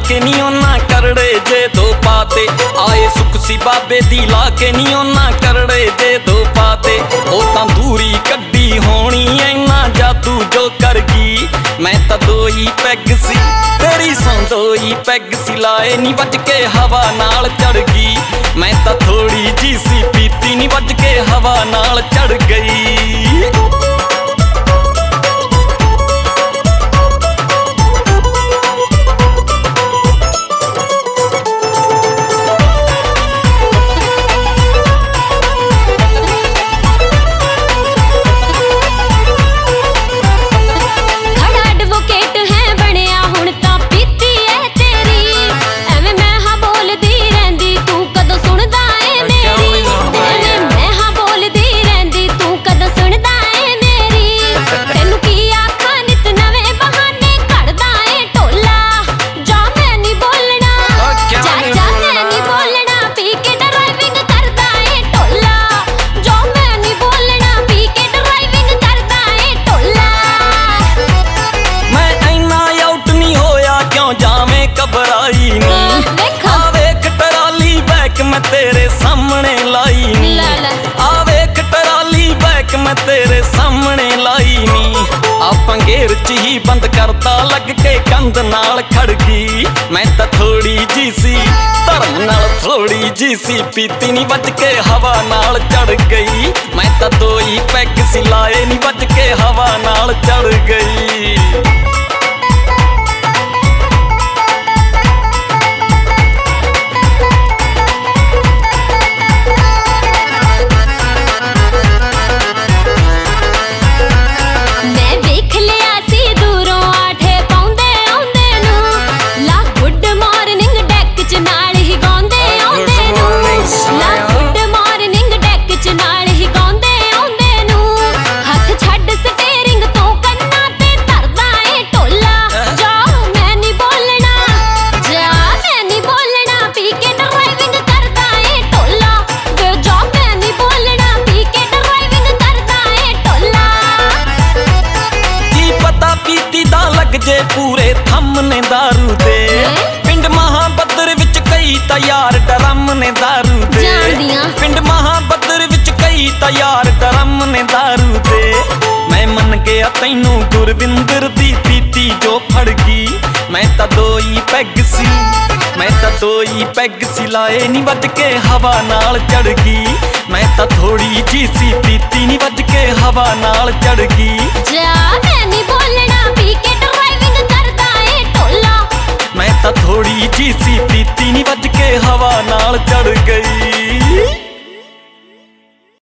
के नी ओना करड़े जे दो पाते। आए सुख सी बाबे दी ला के नी ओना करड़े जे दो पाते। ओ तां दूरी कड्डी होनी इन्ना जादू जो कर गई। मैं तां दोई पैग सी तेरी सौ दोई पैग सी लाए नी बज के हवा नाल चढ़ गई। मैं तां थोड़ी जी सी पीती नी बज के हवा नाल चढ़ गई। मैं तेरे सामने लाई नी आ वेख टराली बैक मैं तेरे सामने लाई नी। आपां घेर च ही बंद करता लग के कंध नाल खड़ गई। मैं तां थोड़ी जी सी धर्म नाल थोड़ी जी सी पीती नी बज के हवा नाल चढ़ गई। मैं तां दोई पैग सी लाए नी बज के हवा नाल चढ़ गई। जे पूरे थमने दारू दे पिंड महाबद्र विच कई तैयार डरम ने दारू दे। पिंड महाबद्र विच कई तैयार डरम ने दारू दे। मैं मन गया तैनू गुरविंदर दी पीती जो फड़ गई। मैं तां दोई पैग सी मैं तां दोई पैग सी लाए नी बज के हवा नाल चढ़ गई। मैं तां थोड़ी जी सी पीती नी बज के हवा नाल चढ़ गई। जा मैं नी बोलना पी के मैं तां थोड़ी जी सी पीती नी बज के हवा नाल चढ़ गई।